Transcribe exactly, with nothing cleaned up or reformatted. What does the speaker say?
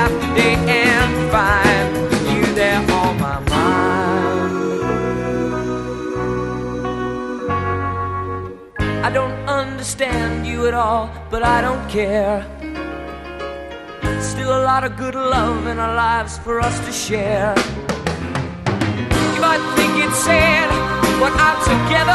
after day and find you there on my mind. I don't understand you at all, but I don't care. Still a lot of good love in our lives for us to share. You might think it's sad, but I'm together